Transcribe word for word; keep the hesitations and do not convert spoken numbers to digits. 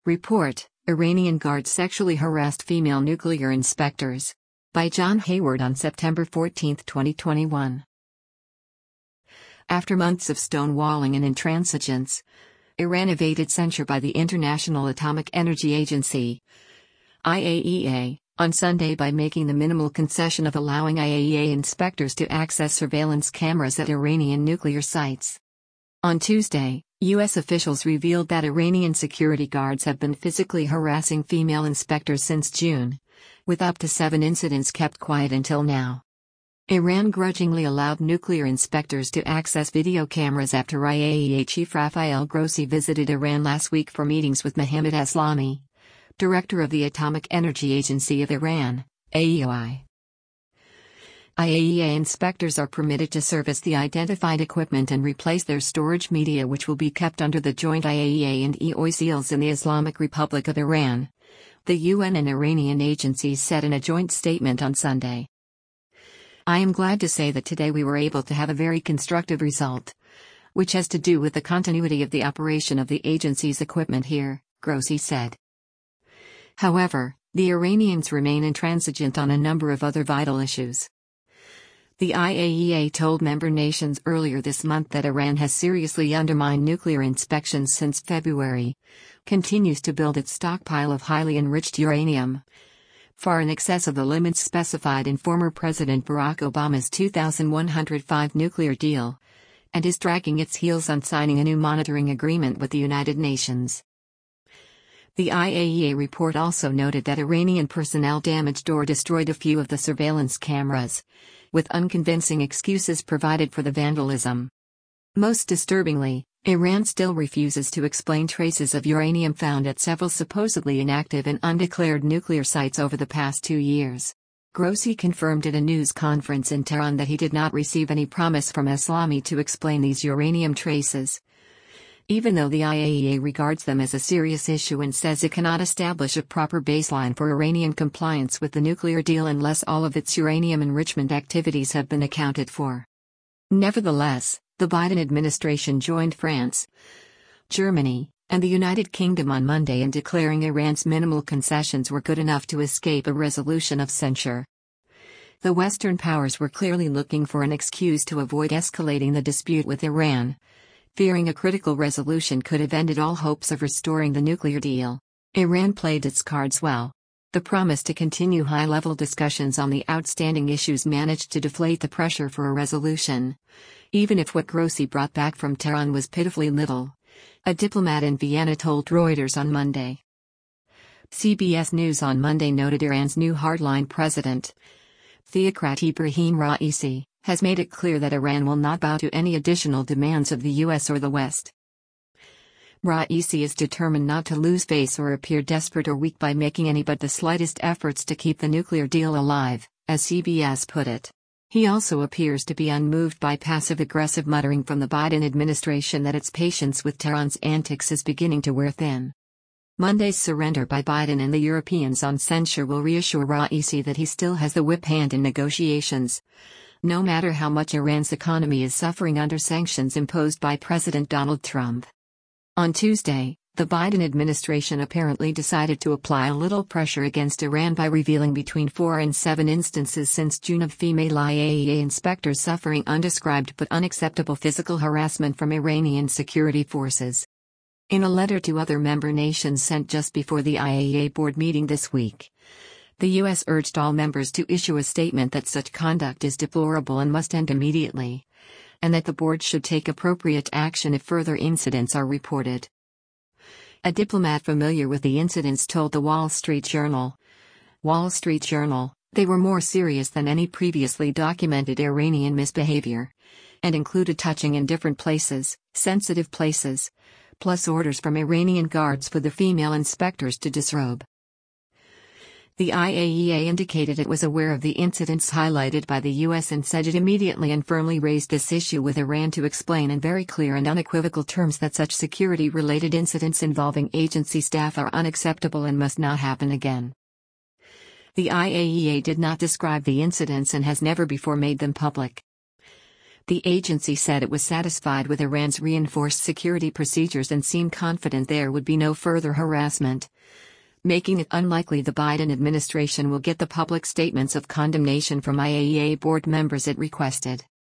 Report: Iranian guards sexually harassed female nuclear inspectors. By John Hayward on September fourteenth, twenty twenty-one. After months of stonewalling and intransigence, Iran evaded censure by the International Atomic Energy Agency (I A E A) on Sunday by making the minimal concession of allowing I A E A inspectors to access surveillance cameras at Iranian nuclear sites. On Tuesday, U S officials revealed that Iranian security guards have been physically harassing female inspectors since June, with up to seven incidents kept quiet until now. Iran grudgingly allowed nuclear inspectors to access video cameras after I A E A chief Rafael Grossi visited Iran last week for meetings with Mohammad Eslami, director of the Atomic Energy Agency of Iran, A E O I. I A E A inspectors are permitted to service the identified equipment and replace their storage media, which will be kept under the joint I A E A and E O I seals in the Islamic Republic of Iran, the U N and Iranian agencies said in a joint statement on Sunday. I am glad to say that today we were able to have a very constructive result, which has to do with the continuity of the operation of the agency's equipment here, Grossi said. However, the Iranians remain intransigent on a number of other vital issues. The I A E A told member nations earlier this month that Iran has seriously undermined nuclear inspections since February, continues to build its stockpile of highly enriched uranium, far in excess of the limits specified in former President Barack Obama's two thousand one hundred five nuclear deal, and is dragging its heels on signing a new monitoring agreement with the United Nations. The I A E A report also noted that Iranian personnel damaged or destroyed a few of the surveillance cameras, with unconvincing excuses provided for the vandalism. Most disturbingly, Iran still refuses to explain traces of uranium found at several supposedly inactive and undeclared nuclear sites over the past two years. Grossi confirmed at a news conference in Tehran that he did not receive any promise from Eslami to explain these uranium traces, even though the I A E A regards them as a serious issue and says it cannot establish a proper baseline for Iranian compliance with the nuclear deal unless all of its uranium enrichment activities have been accounted for. Nevertheless, the Biden administration joined France, Germany, and the United Kingdom on Monday in declaring Iran's minimal concessions were good enough to escape a resolution of censure. The Western powers were clearly looking for an excuse to avoid escalating the dispute with Iran, fearing a critical resolution could have ended all hopes of restoring the nuclear deal. Iran played its cards well. The promise to continue high-level discussions on the outstanding issues managed to deflate the pressure for a resolution, even if what Grossi brought back from Tehran was pitifully little, a diplomat in Vienna told Reuters on Monday. C B S News on Monday noted Iran's new hardline president, theocrat Ibrahim Raisi, has made it clear that Iran will not bow to any additional demands of the U S or the West. Raisi is determined not to lose face or appear desperate or weak by making any but the slightest efforts to keep the nuclear deal alive, as C B S put it. He also appears to be unmoved by passive-aggressive muttering from the Biden administration that its patience with Tehran's antics is beginning to wear thin. Monday's surrender by Biden and the Europeans on censure will reassure Raisi that he still has the whip hand in negotiations, no matter how much Iran's economy is suffering under sanctions imposed by President Donald Trump. On Tuesday, the Biden administration apparently decided to apply a little pressure against Iran by revealing between four and seven instances since June of female I A E A inspectors suffering undescribed but unacceptable physical harassment from Iranian security forces. In a letter to other member nations sent just before the I A E A board meeting this week, the U S urged all members to issue a statement that such conduct is deplorable and must end immediately, and that the board should take appropriate action if further incidents are reported. A diplomat familiar with the incidents told the Wall Street Journal, Wall Street Journal, they were more serious than any previously documented Iranian misbehavior, and included touching in different places, sensitive places, plus orders from Iranian guards for the female inspectors to disrobe. The I A E A indicated it was aware of the incidents highlighted by the U S and said it immediately and firmly raised this issue with Iran to explain in very clear and unequivocal terms that such security-related incidents involving agency staff are unacceptable and must not happen again. The I A E A did not describe the incidents and has never before made them public. The agency said it was satisfied with Iran's reinforced security procedures and seemed confident there would be no further harassment, making it unlikely the Biden administration will get the public statements of condemnation from I A E A board members it requested.